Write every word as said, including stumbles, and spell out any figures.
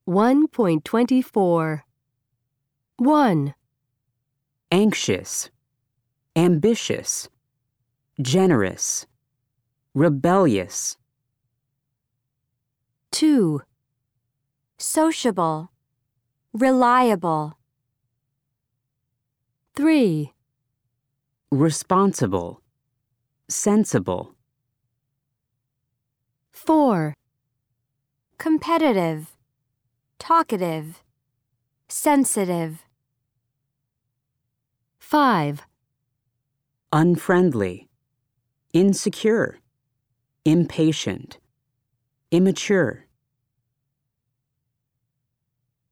one point two four. one. Anxious, ambitious, generous, rebellious. two. Sociable, reliable. three. Responsible, sensible. four. Competitive, talkative, sensitive. five. Unfriendly, insecure, impatient, immature.